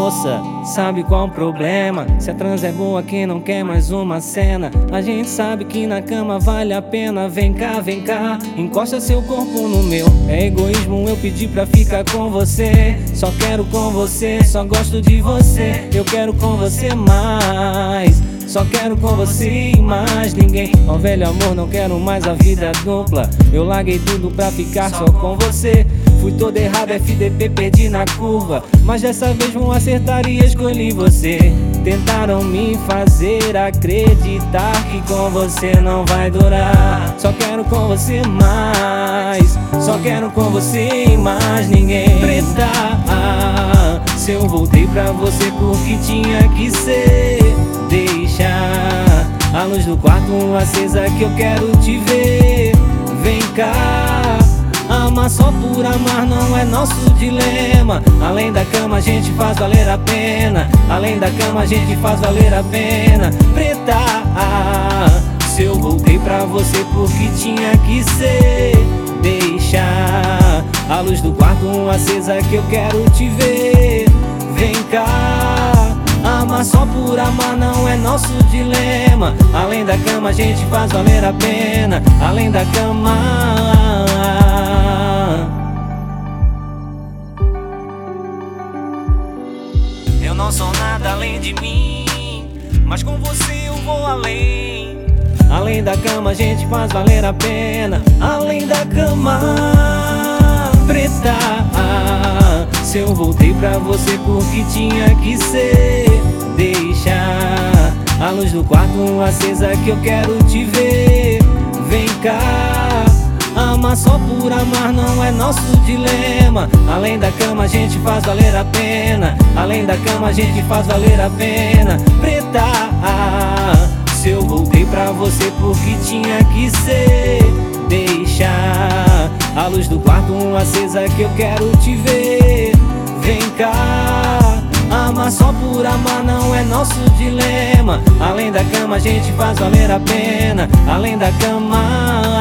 moça, sabe qual o problema? Se a trans é boa, quem não quer mais uma cena? A gente sabe que na cama vale a pena. Vem cá, encosta seu corpo no meu. É egoísmo eu pedir pra ficar com você. Só quero com você, só gosto de você. Eu quero com você mais, só quero com você e mais ninguém. Ó velho amor, não quero mais a vida dupla. Eu larguei tudo pra ficar só com você. Fui todo errado, FDP, perdi na curva, mas dessa vez vão acertar e escolhi você. Tentaram me fazer acreditar que com você não vai durar. Só quero com você mais, só quero com você e mais ninguém. Preta, se eu voltei pra você porque tinha que ser. Deixa a luz do quarto acesa que eu quero te ver. Vem cá, amar só por amar não é nosso dilema. Além da cama a gente faz valer a pena. Além da cama a gente faz valer a pena. Preta, se eu voltei pra você porque tinha que ser. Deixa a luz do quarto acesa que eu quero te ver. Vem cá, amar só por amar não é nosso dilema. Além da cama a gente faz valer a pena. Além da cama. Eu não sou nada além de mim, mas com você eu vou além. Além da cama a gente faz valer a pena. Além da cama. Preta, se eu voltei pra você porque tinha que ser. Deixa a luz do quarto acesa que eu quero te ver. Vem cá, amar só por amar não é nosso dilema. Além da cama a gente faz valer a pena. Além da cama a gente faz valer a pena. Preta, se eu voltei pra você porque tinha que ser. Deixa a luz do quarto acesa que eu quero te ver. Vem cá, amar só por amar não é nosso dilema. Além da cama a gente faz valer a pena. Além da cama.